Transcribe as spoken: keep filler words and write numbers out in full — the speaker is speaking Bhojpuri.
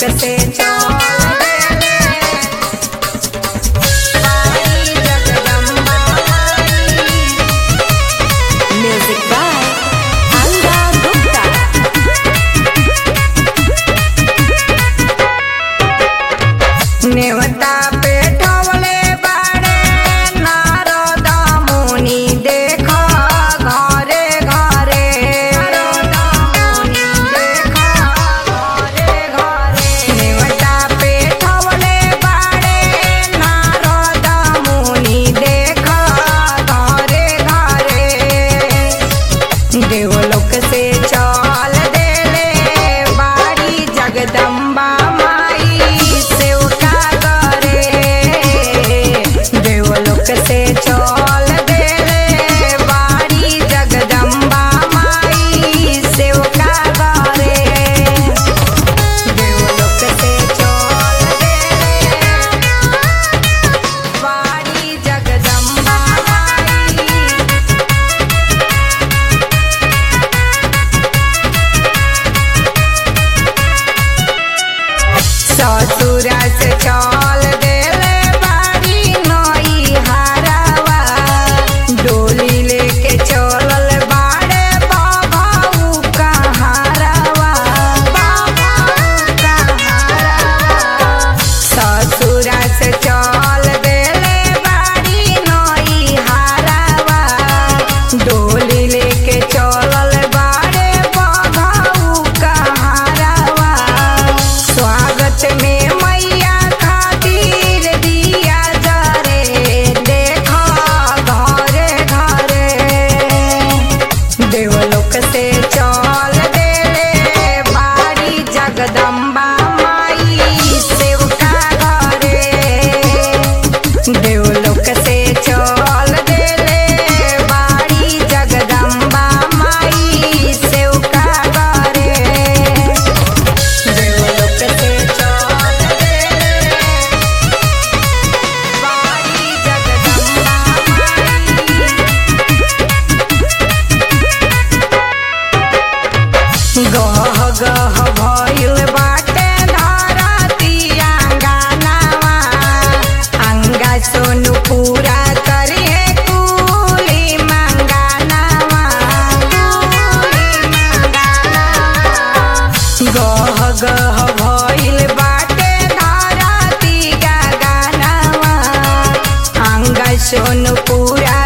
देवलोक से चल देले बाड़ी जगदम्बा माई। म्यूजिक बाय अंगा गुप्ता। नेवता पे ठवले बाड़े नारद मुनि देख घरे घरे। नारद मुनि देख घरे घरे। नेवता पे ठवले बाड़े नारद मुनि देख घरे घरे। देवलोक से चल देले बाड़ी जगदम्बा माई सेवका करे। देवलोक से चल देले बाड़ी जगदम्बा माई सेवका करे। देवलोक से चल देले बाड़ी जगदम्बा माई। ससुरा से चल देले बाड़ी नई हारवा। डोली लेके चलल बाड़े बाबू कहारवा। बाबू कहारवा। ससुरा से चल देले बाड़ी नई हारवा। डोली लेके चलल बाड़े बाबू कहारवा। स्वागत में मैया खातिर दिया जरे देखा घरे घरे। देवलोक से चल देले बाड़ी जगदम्बा माई सेवका घरे। देवलोक से चल देले बाड़ी जगदम्बा माई सेवका घरे। देवलोक से चल देले बाड़ी जगदम्बा माई। गह गह भइल बाटे धरती आंगनवा। अंगा सोनू पूरा करिए कुली मंगनवा। कुली मंगनवा। गह गह भइल बाटे धरती गगनवा। अंगा सोनू पूरा